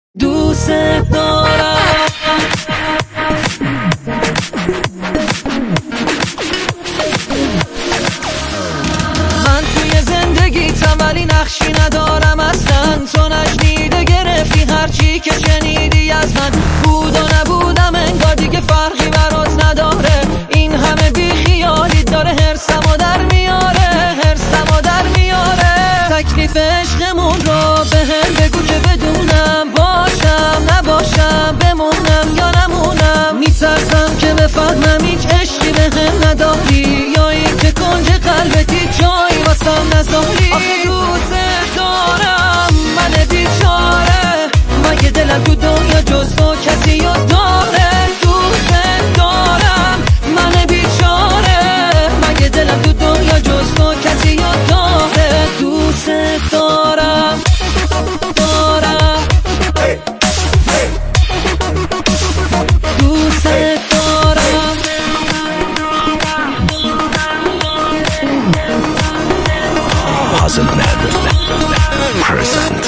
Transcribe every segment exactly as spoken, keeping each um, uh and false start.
دوست دارم. من توی زندگیتم ولی نقشی ندارم اصلا. تو نشنیده گرفتی هرچی که شنیدی از من. بود و نبودم انگار دیگه فرقی برات نداره. این همه بیخیالی داره هرسمو در میاره، هرسمو در میاره. تکلیف عشقمون رو به هم بگو که بدونم، باشم نباشم، بمونم یا نمونم. میترسم که بفهمم هیچ عشقی به هم نداری، یا این که کنج قلبتی جایی واسم نذاری. آخه دوست دارم من بیچاره، مگه دلم تو دنیا جز تو کسی رو داره؟ دوست دارم من بیچاره، مگه دلم تو دنیا جز تو کسی رو داره؟ دوست دارم دارم دوست دارم. Puzzle present.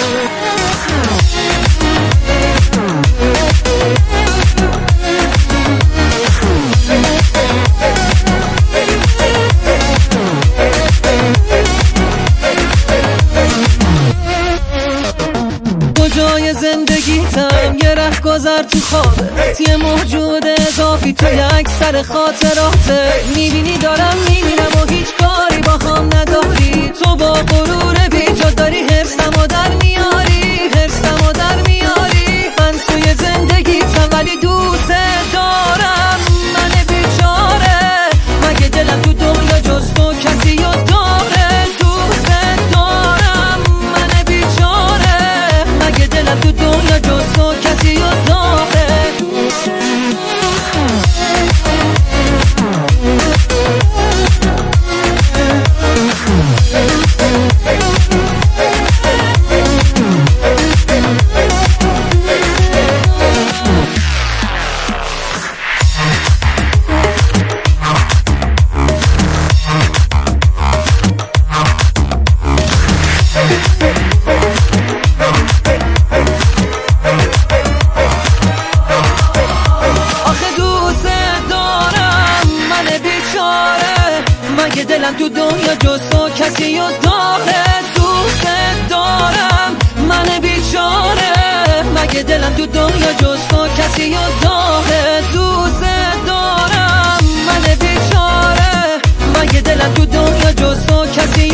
کجای زندگیتم یه ره گذر تو خوابه، یه موجود اضافی توی اکثر خاطراته. میبینی دارم میبینم و هیچ کاری با هم نداری. تو با غرور بیجا داری حرصمو در میاری، حرصمو در میاری. من توی زندگیتم ولی دوست دارم من بیچاره، مگه دلم تو دنیا جز تو کسی رو داره؟ دوست دارم من بیچاره، مگه دلم تو دنیا جز تو کسی رو داره؟ مگه دلم تو دنیا جز تو کسی رو داره؟ دوست دارم من بیچاره، مگه دلم تو دنیا جز تو کسی رو داره؟ دوست دارم من بیچاره، مگه دلم تو دنیا جز تو کسی